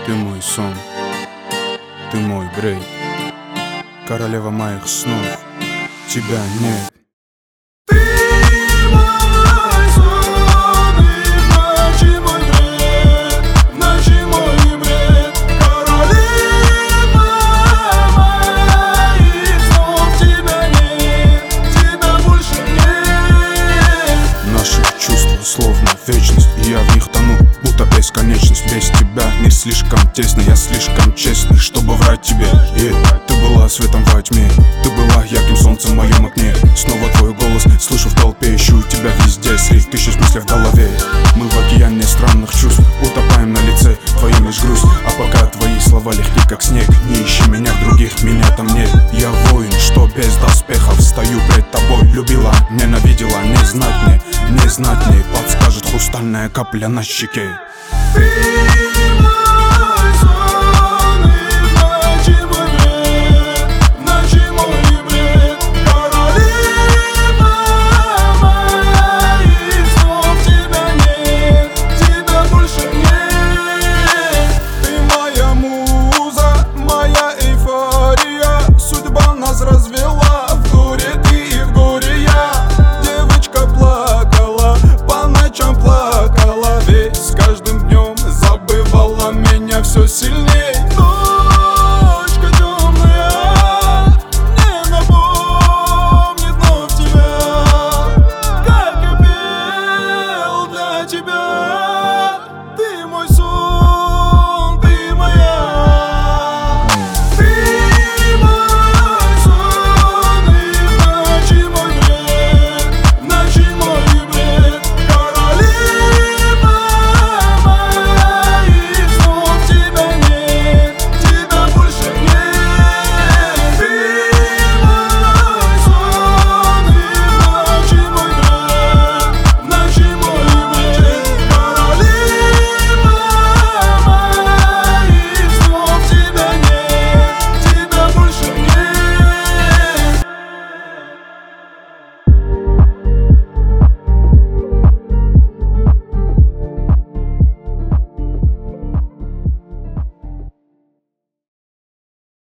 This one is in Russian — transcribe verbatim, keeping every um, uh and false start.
Ты мой сон, ты мой брейк, королева моих снов, тебя нет. Словно вечность, и я в них тону, будто бесконечность. Без тебя мир слишком тесный, я слишком честный, чтобы врать тебе. И ты была светом во тьме, ты была ярким солнцем в моем окне. Снова твой голос слышу в толпе, ищу тебя везде, среди тысяч мыслей в голове. Мы в океане странных чувств, утопаем на лице твоем лишь грусть. А пока твои слова легки как снег, не ищи меня в других, меня там нет. Я воин, что без доспехов стою пред тобой. Любила, ненавидела, не знать мне, не знать мне подскажет хрустальная капля на щеке. Ты мой сон, и в ночи мой бред, в ночи мой бред, королева моих снов. Тебя нет, тебя больше нет. Ты моя муза, моя эйфория, судьба нас развела, в горе ты и в горе я. Девочка плакала, по ночам плакала, ведь с каждым днем забывала меня все сильнее.